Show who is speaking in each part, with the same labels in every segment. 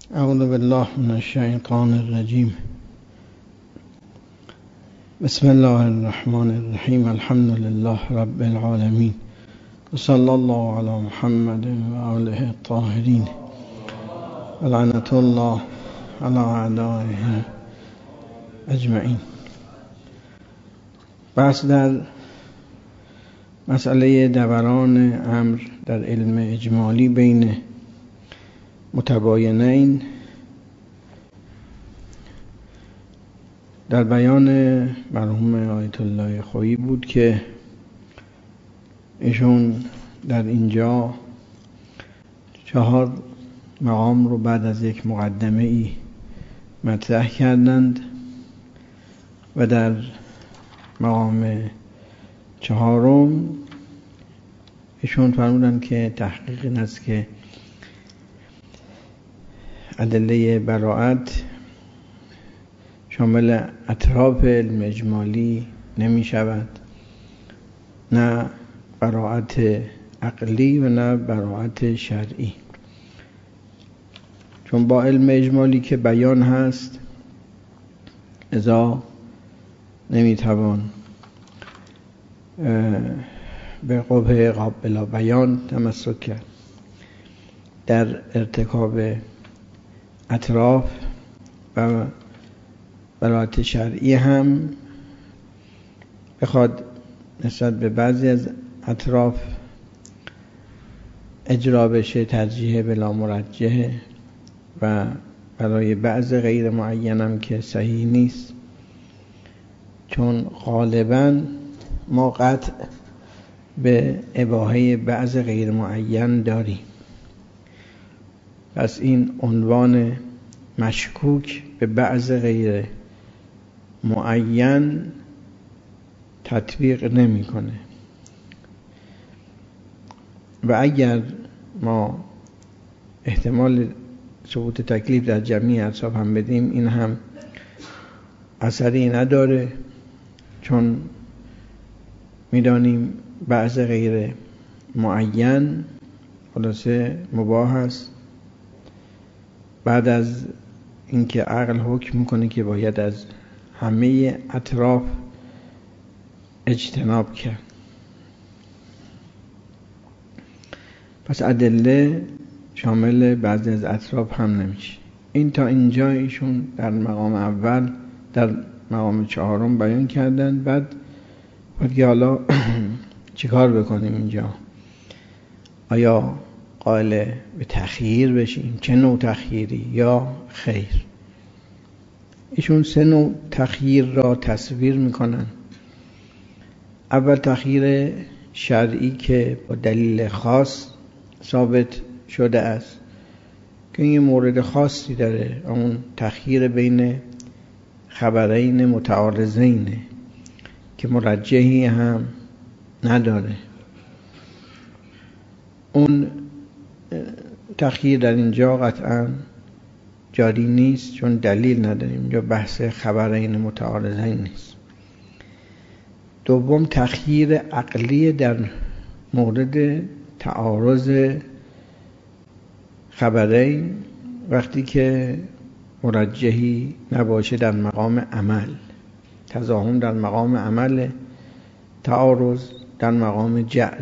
Speaker 1: اعوذ بالله من الشیطان الرجیم. بسم الله الرحمن الرحیم. الحمد لله رب العالمین و صلی الله علی محمد و آله الطاهرین و لعنت الله علی اعدائهم اجمعین. بحث در مسئله دوران امر در علم اجمالی بین متباینین در بیان مرحوم آیت الله خویی بود که ایشون در اینجا 4 مقام رو بعد از یک مقدمه ای مطرح کردند و در مقام 4 ایشون فرمودند که تحقیق این است که ادله براءت شامل اطراف علم اجمالی نمی شود، نه براءت عقلی و نه براءت شرعی، چون با علم اجمالی که بیان هست لذا نمی توان به قبح قابل بیان تمسک کرد. در ارتکاب اطراف و براءت شرعی هم بخواد نسبت به بعضی از اطراف اجرا بشه، ترجیح بلا مرجحه و برای بعض غیر معین هم که صحیح نیست، چون غالبا ما قطع به اباحه بعض غیر معین داریم. پس این عنوان مشکوک به بعض غیر معین تطبیق نمیکنه و اگر ما احتمال ثبوت تکلیف در جمعی اطراف هم بدیم این هم اثری نداره، چون میدانیم بعض غیر معین خلاصه مباح است بعد از اینکه عقل حکم میکنه که باید از همه اطراف اجتناب کرد. پس ادله شامل بعضی از اطراف هم نمیشه. این تا اینجا ایشون در مقام اول در مقام 4 بیان کردن. بعد که حالا چیکار بکنیم اینجا؟ آیا قائل به تخییر بشیم؟ چه نوع تخییری یا خیر؟ ایشون 3 نوع تخییر را تصویر میکنن. اول تخییر شرعی که با دلیل خاص ثابت شده است که این مورد خاصی داره، اون تخییر بین خبرین متعارضین که مرجحی هم نداره. اون تخییر در اینجا قطعا جاری نیست چون دلیل نداریم، اینجا بحث خبرین متعارضین نیست. دوم تخییر عقلی در مورد تعارض خبرین وقتی که مرجحی نباشه در مقام عمل، تضاهم در مقام عمل، تعارض در مقام جعل.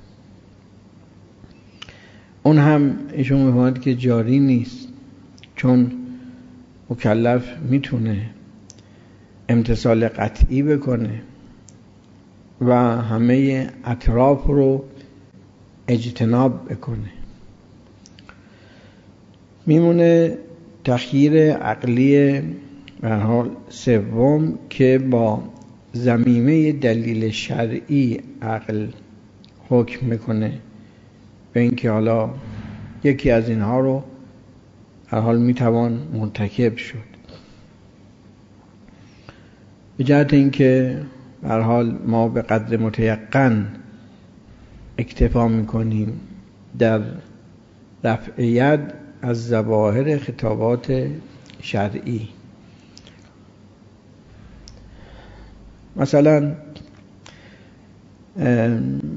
Speaker 1: اون هم ایشون می‌فرماید که جاری نیست، چون مکلف میتونه امتثال قطعی بکنه و همه اطراف رو اجتناب بکنه. میمونه تخییر عقلی به هر حال سوم که با ضمیمه دلیل شرعی عقل حکم میکنه به اینکه حالا یکی از اینها رو هر حال میتوان مرتکب شد، به جهت اینکه به هر حال ما به قدر متیقن اکتفا میکنیم در رفع ید از ظواهر خطابات شرعی. مثلا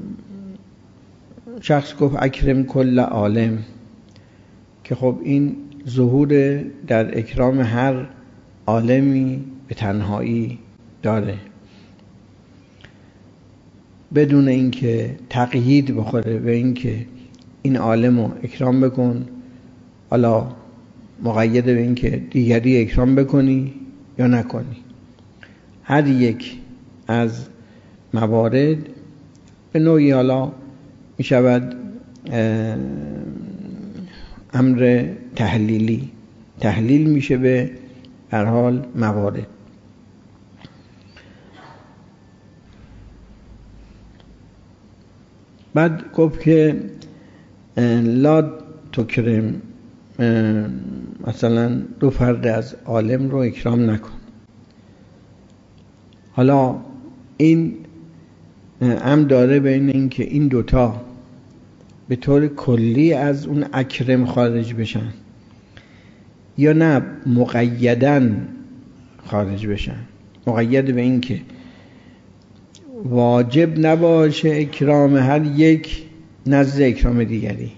Speaker 1: شخص گفت اکرم کل عالم، که خب این ظهور در اکرام هر عالمی به تنهایی داره، بدون اینکه تقیید بخوره به اینکه این عالم رو اکرام بکن، حالا مقید به اینکه دیگری اکرام بکنی یا نکنی. هر یک از موارد به نوعی حالا می شود امر تحلیلی، تحلیل میشه به هر حال موارد. بعد گفت که لا تکرم، مثلا دو فرد از عالم رو اکرام نکن. حالا این هم داره بین این که این دوتا به طور کلی از اون اکرم خارج بشن یا نه مقیدن خارج بشن. مقید به این که واجب نباشه اکرام هر یک نزد اکرام دیگری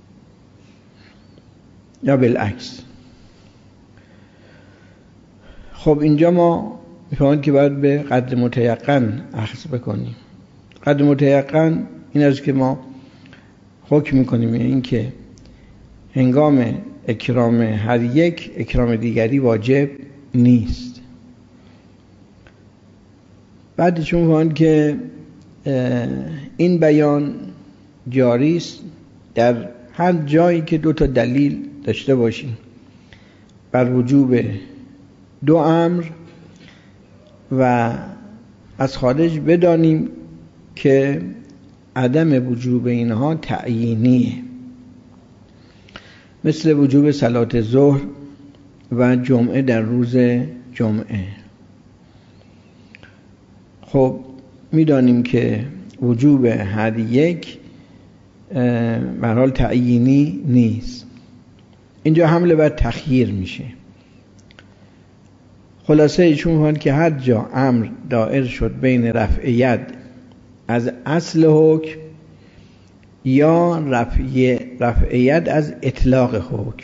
Speaker 1: یا بالعکس. خب اینجا ما می‌فهمیم که باید به قدر متیقن اخذ بکنیم. قدر متیقن این است که ما حکم می‌کنیم این که هنگام اکرام هر یک اکرام دیگری واجب نیست. بعد چون می‌فهمیم که این بیان جاری است در هر جایی که دو تا دلیل داشته باشیم بر وجوب دو امر و از خارج بدانیم که عدم وجوب اینها تعیینیه، مثل وجوب صلات ظهر و جمعه در روز جمعه. خب میدانیم که وجوب هر یک به هر حال تعیینی نیست. اینجا حمله بر تخییر میشه. خلاصه چون می‌فهمید که هر جا امر دائر شد بین رفع ید از اصل حکم یا رفع ید از اطلاق حکم،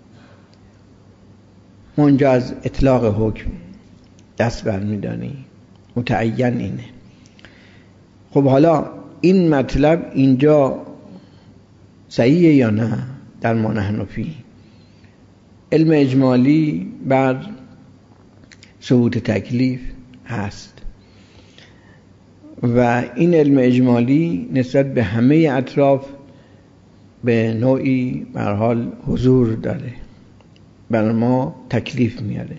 Speaker 1: ما اونجا از اطلاق حکم دست برمی‌داریم، متعین اینه. خب حالا این مطلب اینجا صحیحه یا نه؟ در ما حنفی علم اجمالی بر ثبوت تکلیف هست و این علم اجمالی نسبت به همه اطراف به نوعی به هر حال حضور داره، بر ما تکلیف میاره.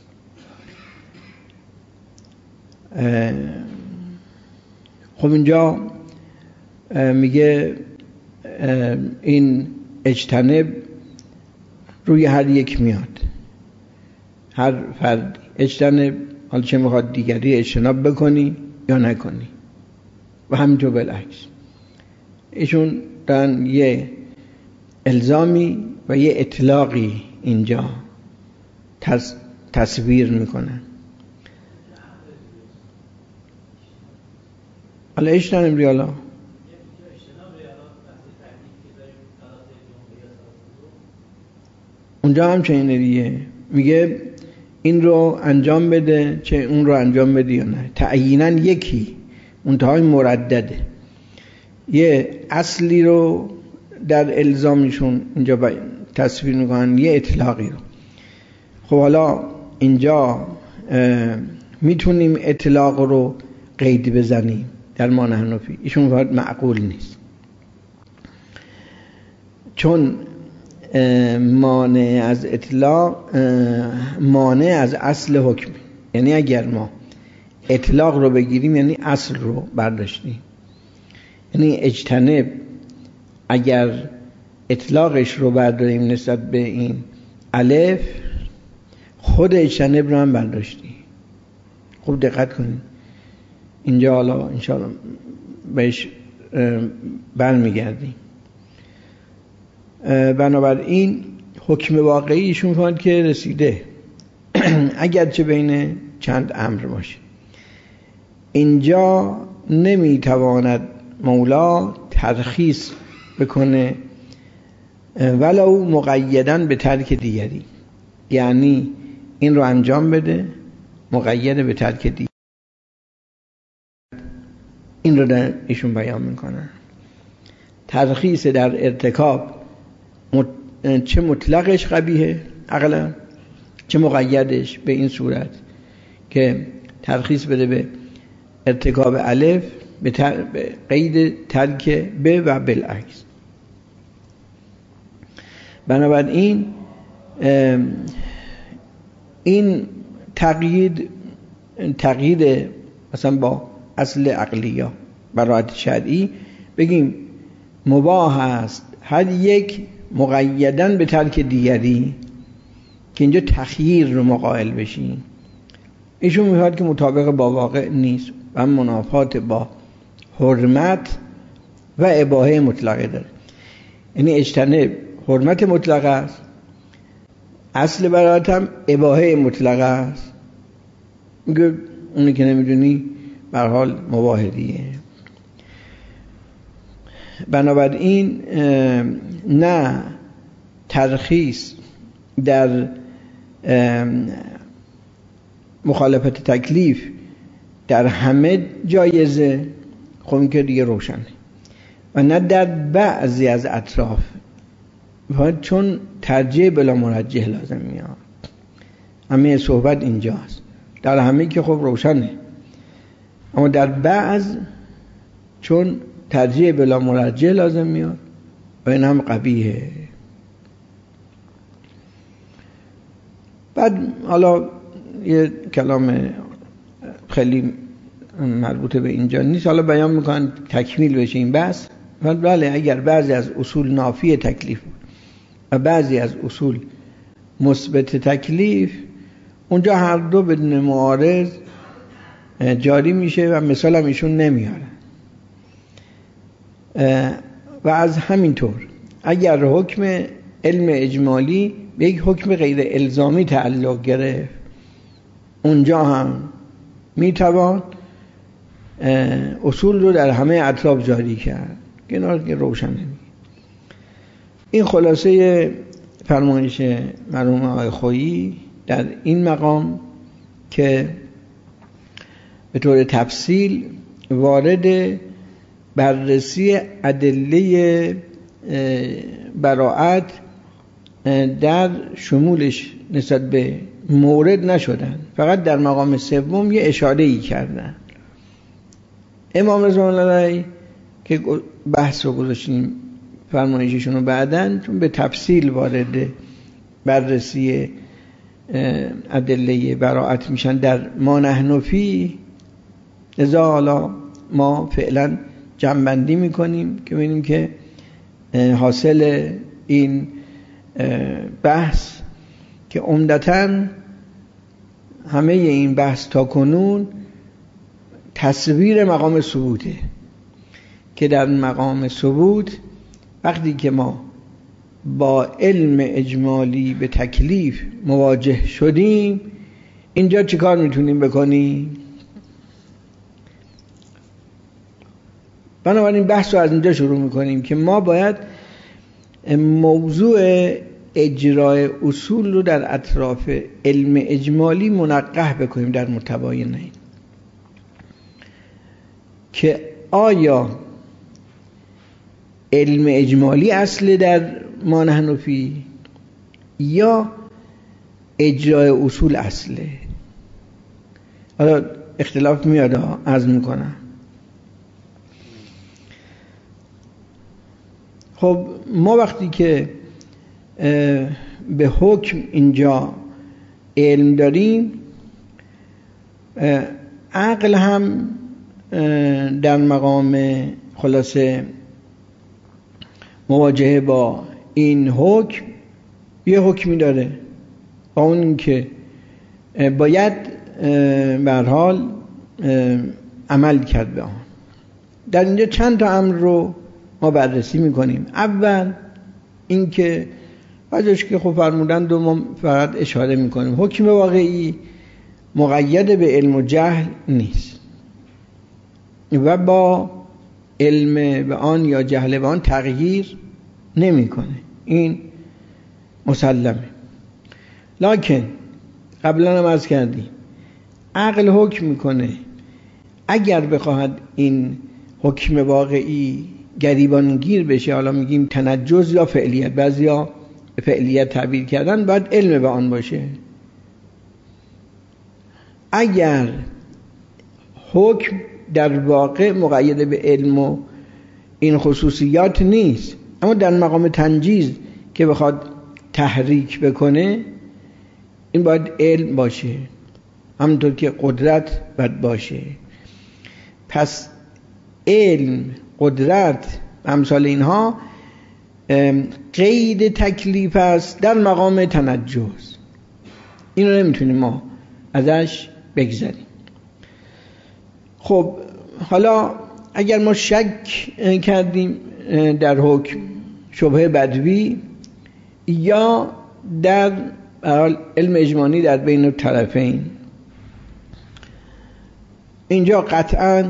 Speaker 1: خب اینجا میگه این اجتنب روی هر یک میاد، هر فرد اجتنب، حالا چه میخواد دیگری اجتناب بکنی یا نکنی و همینطور بالعکس. ایشون دارن یه الزامی و یه اطلاقی اینجا تصویر میکنن. حالا اجتنب ریالا اونجا هم چه دیگه میگه این رو انجام بده چه اون رو انجام بده یا نه، تعییناً یکی منتهای مردده. یه اصلی رو در الزامشون اینجا تصویر میکنن، یه اطلاقی رو. خب حالا اینجا میتونیم اطلاق رو قید بزنیم در ما حنفی، ایشون فرد معقول نیست، چون مانع از اطلاق مانع از اصل حکم. یعنی اگر ما اطلاق رو بگیریم یعنی اصل رو برداشتیم. یعنی اجتنب اگر اطلاقش رو برداریم نسبت به این الف، خود اجتنب رو هم برداشتیم. خوب دقت کنید اینجا، حالا انشاءالله بهش برمیگردیم. بنابراین حکم واقعیشون فهمید که رسیده اگرچه بین چند امر باشه. اینجا نمیتواند مولا ترخیص بکنه ولو مقیدن به ترک دیگری، یعنی این رو انجام بده مقید به ترک دیگری. این رو در ایشون بیان میکنن. ترخیص در ارتکاب چه مطلقش قبیحه عقلا، چه مقیدش به این صورت که ترخیص بده به ارتکاب الف به قید ترک به و بالعکس. بنابراین این تقیید مثلا با اصل عقلیه براءت شرعی بگیم مباح است هر یک مقیدن به ترک دیگری، که اینجا تخییر رو مقایل بشین. ایشون میخواد که مطابق با واقع نیست و منافات با حرمت و اباحه مطلقه داره. یعنی اجتنب حرمت مطلقه است، اصل براءت هم اباحه مطلقه است. میگه اونی که نمیدونی به هر حال مباح دیگه. بنابراین نه ترخیص در مخالفت تکلیف در همه جایزه، خب این که دیگه روشنه، و نه در بعضی از اطراف، چون ترجیح بلا مرجح لازم میاد. همه صحبت اینجاست. در همه که خب روشنه، اما در بعض چون ترجیح بلا مرجح لازم میاد و این هم قبیحه. بعد حالا یه کلام خیلی مربوط به اینجا نیست، حالا بیان میکنن تکمیل بشه این بحث. بله اگر بعضی از اصول نافی تکلیف و بعضی از اصول مثبت تکلیف، اونجا هر دو بدون معارض جاری میشه و مثال هم ایشون نمیاره. و از همین طور اگر حکم علم اجمالی به یک حکم غیر الزامی تعلق گرفت، اونجا هم میتوان اصول رو در همه اطراف جاری کرد که روشن نمیگه. این خلاصه فرمایش مرحوم آقای خویی در این مقام که به طور تفصیل وارد بررسی ادله براءت در شمولش نسبت به مورد نشدن، فقط در مقام سوم یه اشاره‌ای کردن. امام رضوان الله علیه که بحث رو گذاشتیم فرمایششون رو بعدن، چون به تفصیل وارد بررسی ادله براءت میشن در ما نحن فی، لذا حالا ما فعلا جمع‌بندی میکنیم که ببینیم که حاصل این بحث که عمدتاً همه این بحث تا کنون تصویر مقام ثبوته، که در مقام ثبوت وقتی که ما با علم اجمالی به تکلیف مواجه شدیم، اینجا چیکار میتونیم بکنیم؟ بنابراین بحث رو از اینجا شروع میکنیم که ما باید موضوع اجرای اصول رو در اطراف علم اجمالی منقح بکنیم در متباینین، که آیا علم اجمالی اصل در ما نحن فی یا اجرای اصول اصله. حالا اختلاف میاد، عرض میکنم. خب ما وقتی که به حکم اینجا علم داریم، عقل هم در مقام خلاصه مواجهه با این حکم یه حکمی داره، با اون که باید به هر حال عمل کرد به آن. در اینجا چند تا امر رو ما بررسی میکنیم. اول این که بعضیش که خب فرمودن دو، ما فقط اشاره میکنیم. حکم واقعی مقید به علم و جهل نیست و با علم به آن یا جهل به آن تغییر نمیکنه. این مسلمه. لکن قبلا هم عرض کردیم عقل حکم میکنه اگر بخواهد این حکم واقعی گریبانگیر بشه، حالا میگیم تنجز یا فعلیت، بعضیا فعلیت تعبیر کردن، باید علم به آن باشه. اگر حکم در واقع مقید به علم و این خصوصیات نیست، اما در مقام تنجیز که بخواد تحریک بکنه، این باید علم باشه، همونطور که قدرت باید باشه. پس علم، قدرت، امثال اینها قید تکلیف است در مقام تنجز. این رو نمیتونیم ما ازش بگذریم. خب حالا اگر ما شک کردیم در حکم، شبهه بدوی یا در علم اجمالی در بین الطرفین، اینجا قطعا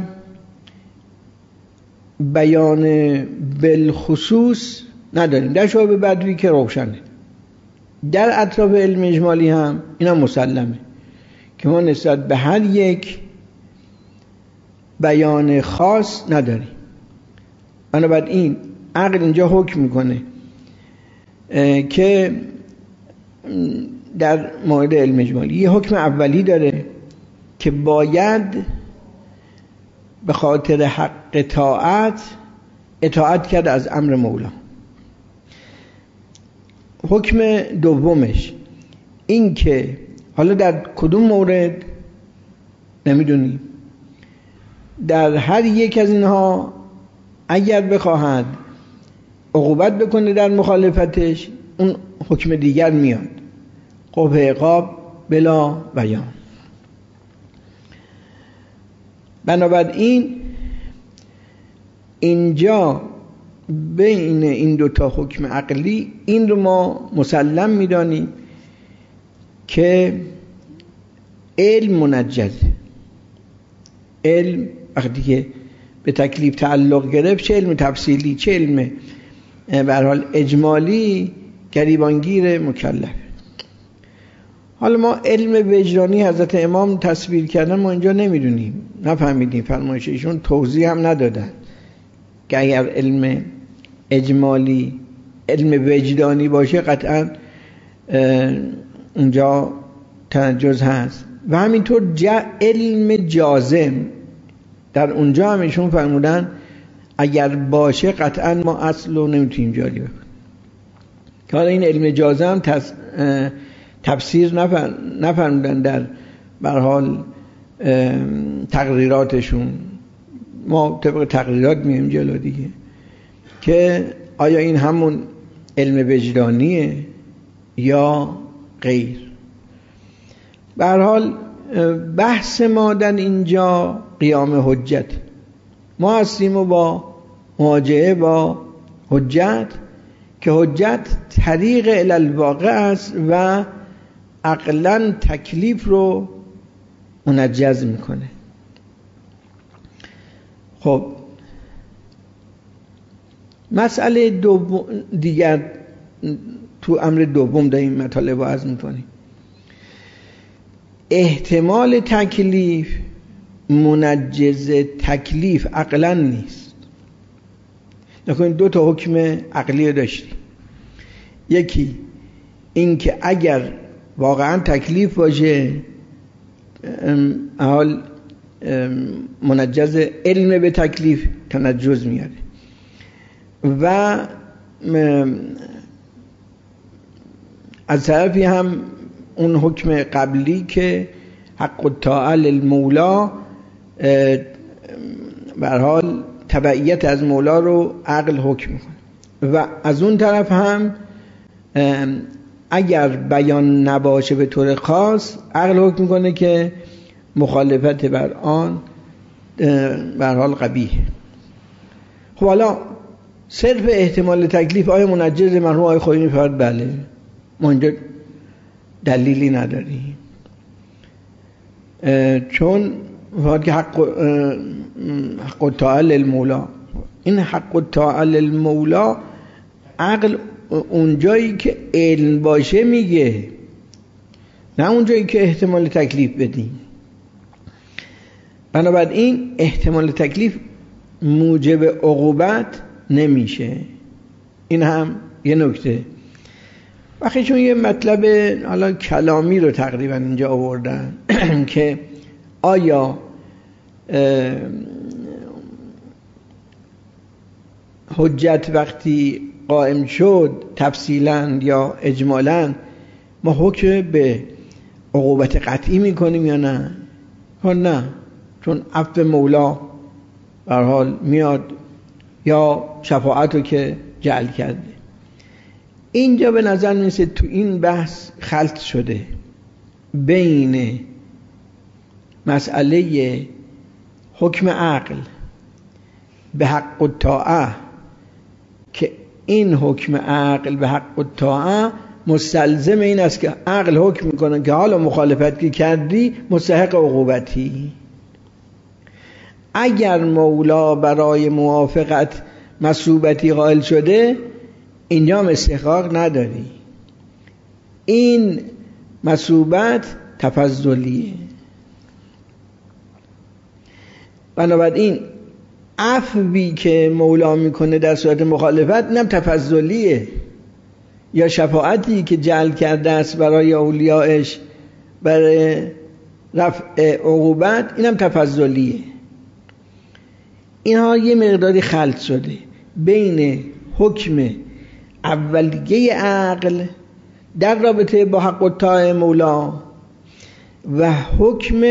Speaker 1: بیان بالخصوص نداریم. در شبهه بدوی که روشنه، در اطراف علم اجمالی هم اینا مسلمه که ما نسبت به هر یک بیان خاص نداریم. بنابراین عقل اینجا حکم میکنه که در مورد علم اجمالی یه حکم اولی داره که باید به خاطر حق اطاعت کرد از امر مولا. حکم دومش این که حالا در کدوم مورد نمیدونیم، در هر یک از اینها اگر بخواهد عقوبت بکنه در مخالفتش، اون حکم دیگر میاد، قبح عقاب بلا بیان. بنابراین اینجا بین این دوتا حکم عقلی این رو ما مسلم میدانیم که علم منجزه. علم وقتی که به تکلیف تعلق گرفت، چه علم تفصیلی چه علم به هر حال اجمالی، گریبانگیر مکلف. حالا ما علم وجدانی حضرت امام تصویر کردن ما اینجا نمیدونیم، نفهمیدیم، فرمایش ایشون توضیح هم ندادن که اگر علم اجمالی علم وجدانی باشه قطعا اونجا تنجز هست، و همینطور علم جازم در اونجا هم ایشون فرمودن اگر باشه قطعا ما اصل رو نمیتونیم جاری بکنیم. که حالا این علم جازم تفسیر نفرمودن در به هر حال تقریراتشون، ما طبق تقریرات میایم جلو دیگه، که آیا این همون علم وجدانیه یا غیر. به هر حال بحث ما در اینجا قیام حجت، ما هستیم و با مواجهه با حجت که حجت طریق الالواقع است و عقلاً تکلیف رو منجز میکنه. خب مسئله دیگر تو امر دوم داریم مطالب رو عرض میکنیم. احتمال تکلیف منجز تکلیف عقلاً نیست. نکنید دو تا حکم عقلی داشتیم، یکی این که اگر واقعا تکلیف باشه حال منجز علم به تکلیف تنجز میاره، و از طرفی هم اون حکم قبلی که حق الطاعه للمولا، به هر حال تبعیت از مولا رو عقل حکم میکنه، و از اون طرف هم اگر بیان نباشه به طور خاص عقل حکم میکنه که مخالفت بر آن به هر حال قبیح. خب حالا صرف احتمال تکلیف آیا منجز؟ مرحوم آقای خویی میفرد بله، ما اینجا دلیلی نداریم، چون وقتی که حق الطاعه للمولا، این حق الطاعه للمولا عقل اون جایی که علم باشه میگه، نه اون جایی که احتمال تکلیف بدیم. بنابراین احتمال تکلیف موجب عقوبت نمیشه. این هم یه نکته. وقتی چون یه مطلب حالا کلامی رو تقریبا اینجا آوردن که آیا حجت وقتی قائم شد تفصیلا یا اجمالا ما حکم به عقوبت قطعی میکنیم یا نه؟ نه، چون عفو مولا به هر حال میاد یا شفاعت رو که جعل کرده. اینجا به نظر میرسه تو این بحث خلط شده بین مسئله حکم عقل به حق الطاعه که این حکم عقل به حق الطاعه مستلزم این است که عقل حکم میکنه که حالا مخالفت که کردی مستحق عقوبتی. اگر مولا برای موافقت مثوبتی قائل شده اینجا هم استحقاق نداری. این مثوبت تفضلیه. بنابراین عفوی که مولا میکنه در صورت مخالفت اینم تفضلیه، یا شفاعتی که جعل کرده است برای اولیاءش برای رفع عقوبت اینم تفضلیه. اینها یه مقداری خلط شده بین حکم اولیه عقل در رابطه با حق الطاعه مولا و حکم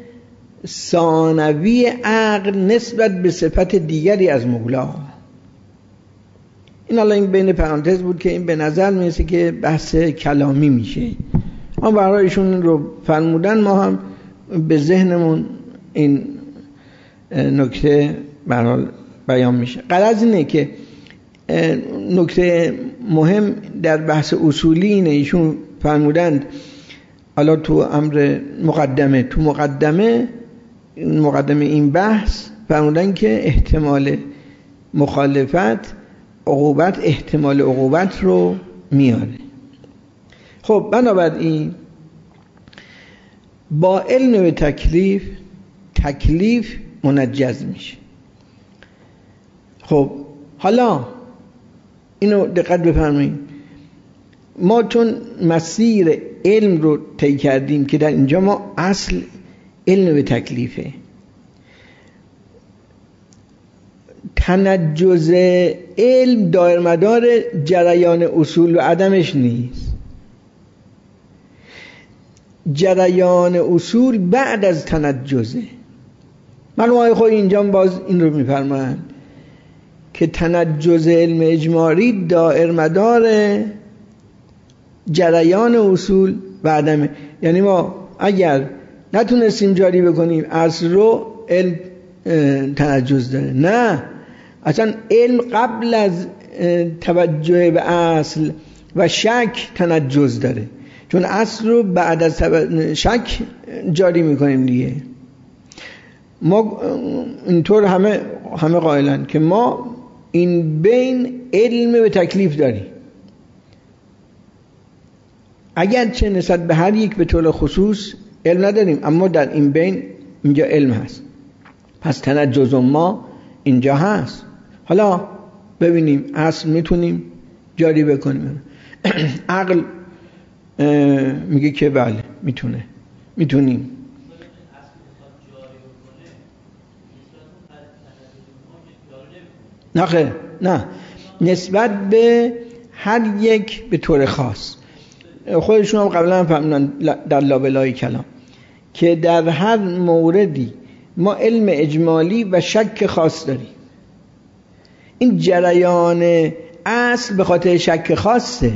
Speaker 1: ثانوی عقل نسبت به صفت دیگری از مولا. این حالا این بین پرانتز بود که این به نظر میرسه که بحث کلامی میشه. ما برای ایشون رو فرمودن، ما هم به ذهنمون این نکته برحال بیان میشه. غرض اینه که نکته مهم در بحث اصولی اینه. ایشون فرمودند حالا تو امر مقدمه، تو مقدمه این بحث فرمودن که احتمال مخالفت عقوبت احتمال عقوبت رو میاره. خب بنابراین با علم به تکلیف منجز میشه. خب حالا اینو دقت بفرمایید، ما چون مسیر علم رو طی کردیم که در اینجا ما اصل علم به تکلیفه، تنجز علم دایر مدار جریان اصول و عدمش نیست. جریان اصول بعد از تنجزه. معلومه خود اینجا باز این رو میفرمایند که تنجز علم اجمالی دایر مدار جریان اصول و عدمه. یعنی ما اگر نتونستیم جاری بکنیم اصل رو، علم تنجز داره. نه، اصلا علم قبل از توجه به اصل و شک تنجز داره، چون اصل رو بعد از شک جاری میکنیم دیگه. ما اینطور همه قائلن که ما این بین علم به تکلیف داریم، اگرچه نسبت به هر یک به طور خصوص علم نداریم، اما در این بین اینجا علم هست. پس تنجز ما اینجا هست. حالا ببینیم اصل میتونیم جاری بکنیم. عقل میگه که بله میتونیم. نه، نسبت به هر یک به طور خاص. خودشون هم قبلا فهمیدن در لابلای کلام که در هر موردی ما علم اجمالی و شک خاص داریم. این جریان اصل به خاطر شک خاصه.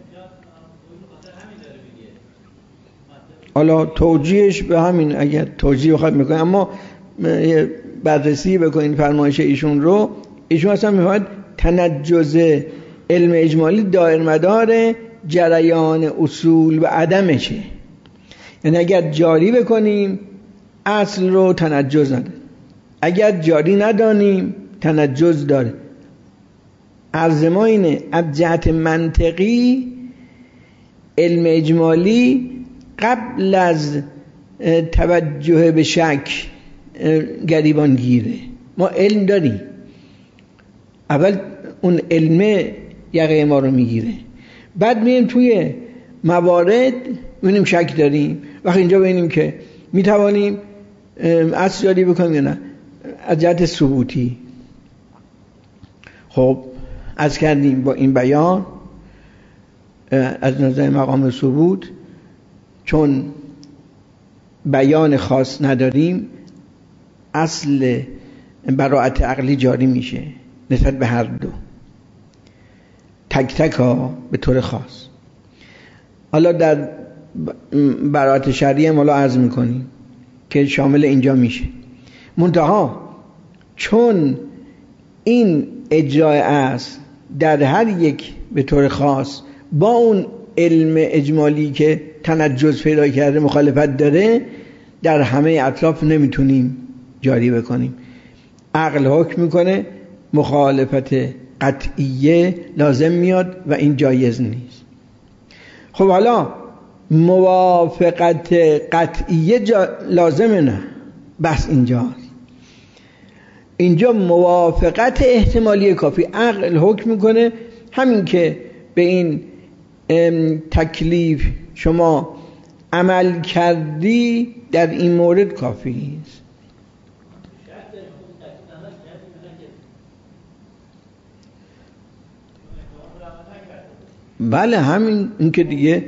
Speaker 1: حالا توجیهش به همین، اگر توجیه بخواد میکنه، اما بررسی بکنین فرمایش ایشون رو. ایشون اصلا میخواد تنجز علم اجمالی دایر مدار جریان اصول و عدمشه. یعنی اگر جاری بکنیم اصل رو تنجز نداره، اگر جاری ندانیم تنجز داره. عرض ما اینه از جهت منطقی علم اجمالی قبل از توجه به شک گریبان گیره. ما علم داریم، اول اون علم یقه ما رو میگیره، بعد میریم توی موارد میبینیم شک داریم، وقتی اینجا ببینیم که میتوانیم اصل جاری بکنیم یا نه از جهت ثبوتی. خب از کردیم با این بیان از نظر مقام ثبوت چون بیان خاص نداریم اصل براءت عقلی جاری میشه نسبت به هر دو، تک تک ها به طور خاص. حالا در براءت شرعی هم حالا عرض میکنیم که شامل اینجا میشه. منتها چون این اجرای است در هر یک به طور خاص با اون علم اجمالی که تنجز پیدا کرده مخالفت داره، در همه اطراف نمیتونیم جاری بکنیم. عقل حکم میکنه، مخالفت قطعیه لازم میاد و این جایز نیست. خب حالا موافقت قطعیه لازمه نه، بس اینجا موافقت احتمالی کافی. عقل حکم میکنه همین که به این تکلیف شما عمل کردی در این مورد کافی است. بله همین این که دیگه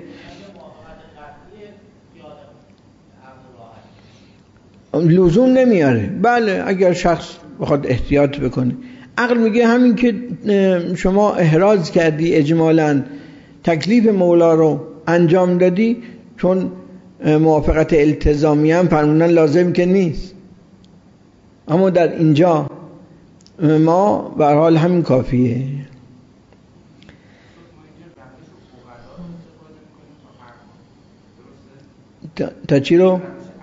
Speaker 1: لزوم نمیاره. بله اگر شخص بخواد احتیاط بکنه، عقل میگه همین که شما احراز کردی اجمالاً تکلیف مولا رو انجام دادی، چون موافقت التزامی هم فرمودن لازم که نیست، اما در اینجا ما به هر حال همین کافیه. تا چی رو؟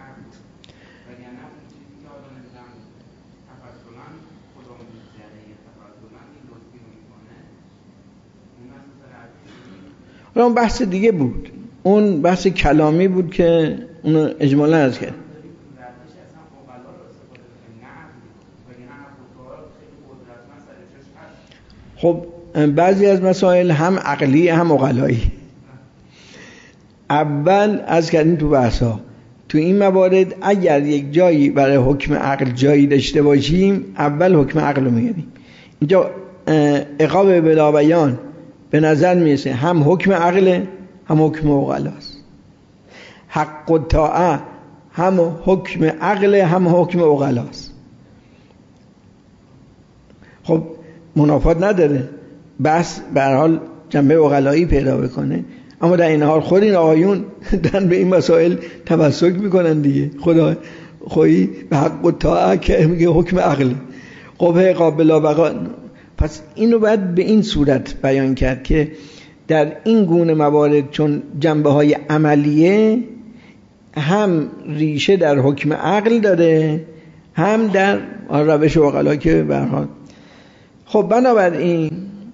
Speaker 1: اون بحث دیگه بود، اون بحث کلامی بود که اونو اجمالا عرض کرد. خب بعضی از مسائل هم عقلی هم عقلایی. اول عرض کردیم تو بحثا تو این موارد اگر یک جایی برای حکم عقل جایی داشته باشیم اول حکم عقل رو میاریم. اینجا عقاب بلا بیان به نظر میرسه هم حکم عقل هم حکم عقلاست. حق و طاعه هم حکم عقل هم حکم عقلاست. خب منافات نداره، بس به هر حال جنبه عقلایی پیدا بکنه، اما در این حال خود این آقایون دارن به این مسائل تمسک میکنن دیگه. خودی به حق و طاعه که میگه حکم عقل قبه قابل بقا. پس اینو باید به این صورت بیان کرد که در این گونه موارد چون جنبه های عملیه هم ریشه در حکم عقل داره هم در روش عقلا که به هر حال. خب بنابراین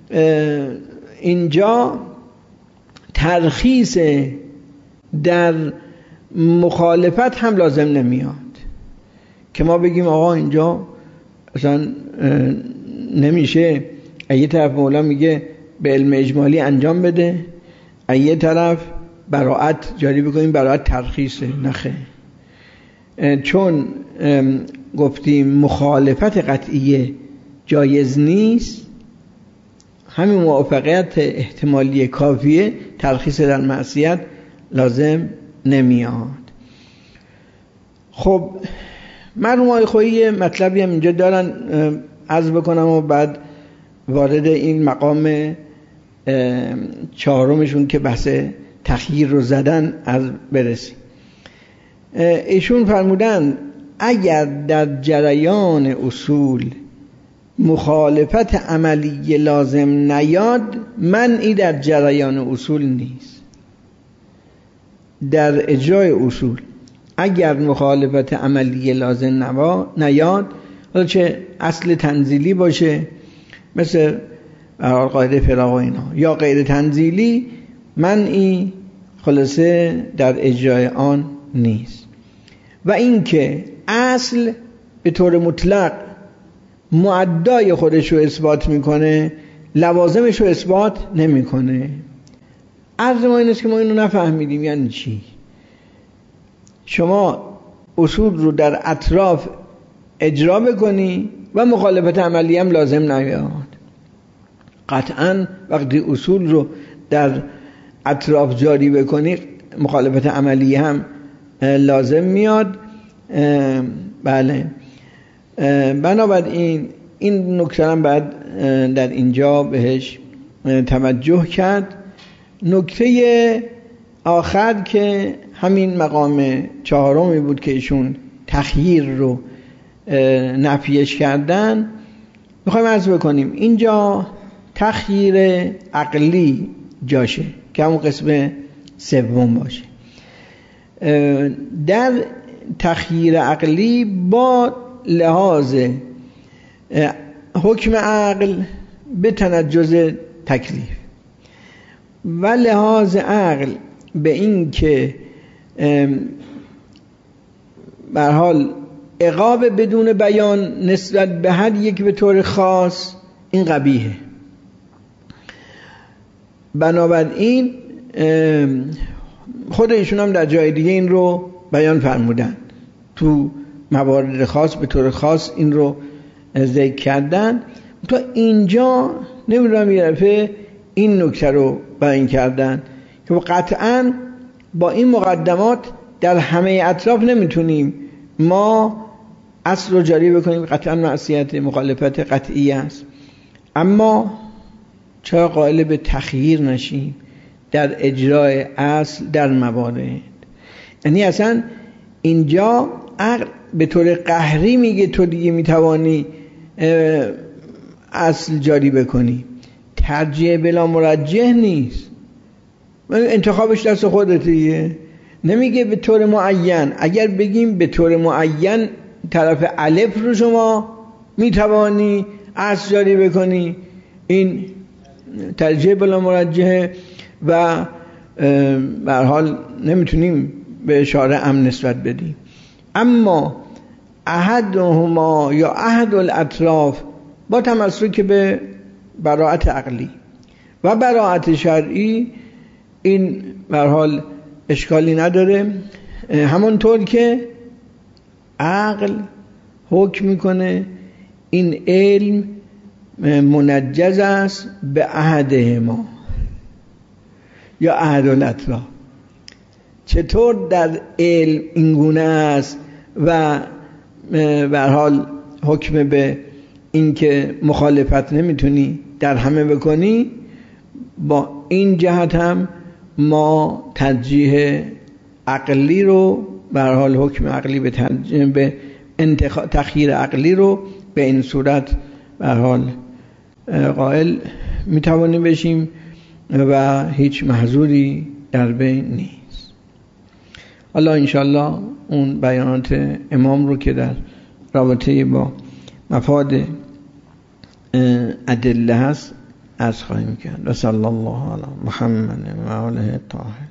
Speaker 1: اینجا ترخیص در مخالفت هم لازم نمیاد که ما بگیم آقا اینجا اصلا نمیشه. یه طرف مولا میگه به علم اجمالی انجام بده، یه طرف براءت جاری بکنیم، براءت ترخیصه. نخه، چون گفتیم مخالفت قطعیه جایز نیست، همین موافقت احتمالی کافیه، ترخیص در معصیت لازم نمیاد. خب مرحوم خویی مطلبی هم اینجا دارن عرض بکنم و بعد وارد این مقام چهارمشون که بحث تخییر رو زدن از برسیم. ایشون فرمودن اگر در جریان اصول مخالفت عملی لازم نیاد منعی در جریان اصول نیست. در اجرای اصول اگر مخالفت عملی لازم نیاد، حالا چه اصل تنزیلی باشه مثل قاعده فراق و اینا یا غیر تنزیلی منعی خلاصه در اجرای آن نیست. و اینکه اصل به طور مطلق معدای خودش رو اثبات میکنه، لوازمش رو اثبات نمیکنه. عرض ما این است که ما اینو نفهمیدیم. یعنی چی؟ شما اصول رو در اطراف اجرا بکنی و مخالفت عملی هم لازم نیاد. قطعا وقتی اصول رو در اطراف جاری بکنی مخالفت عملی هم لازم میاد. بله، بنابراین این نکته هم باید در اینجا بهش توجه کرد. نکته آخر که همین مقام چهارمی بود که ایشون تخییر رو نفیش کردن، میخوایم عرض بکنیم اینجا تخییر عقلی جاشه که همون قسم سوم باشه. در تخییر عقلی با لحاظ حکم عقل به تنجز تکلیف و لحاظ عقل به این که به هر حال عقاب بدون بیان نسبت به هر یک به طور خاص این قبیحه. بنابراین خود ایشون هم در جای دیگه این رو بیان فرمودن، تو موارد خاص به طور خاص این رو ذکر کردن. تا اینجا نمیدونم یه دفعه این نکته رو بیان کردن که قطعاً با این مقدمات در همه اطراف نمیتونیم ما اصل رو جاری بکنیم. قطعاً معصیت مخالفت قطعی است، اما چرا قائل به تخییر نشیم در اجرای اصل در موارد؟ یعنی اصلا اینجا عقل به طور قهری میگه تو دیگه میتوانی اصل جاری بکنی. ترجیح بلا مرجح نیست، انتخابش دست خودتیه. نمیگه به طور معین. اگر بگیم به طور معین طرف الف رو شما میتوانی اصل جاری بکنی، این ترجیح بلا مرجحه و به هر حال نمیتونیم به اشاره امن نسبت بدیم. اما احدهما یا احد الاطراف با تمسک به براءت عقلی و براءت شرعی این به هر حال اشکالی نداره. همونطور که عقل حکم میکنه این علم منجز است به احدهما یا احد الاطراف. چطور در علم اینگونه است و به هر حال حکم به این که مخالفت نمیتونی در همه بکنی، با این جهت هم ما ترجیح عقلی رو به هر حال حکم عقلی به تخییر عقلی رو به این صورت به هر حال قائل میتوانیم بشیم و هیچ محظوری در بین نیست. حالا انشالله اون بیانات امام رو که در رابطه با مفاد ادله هست عرض خواهیم کرد. و صلی الله علی محمد و آله الطاهرین.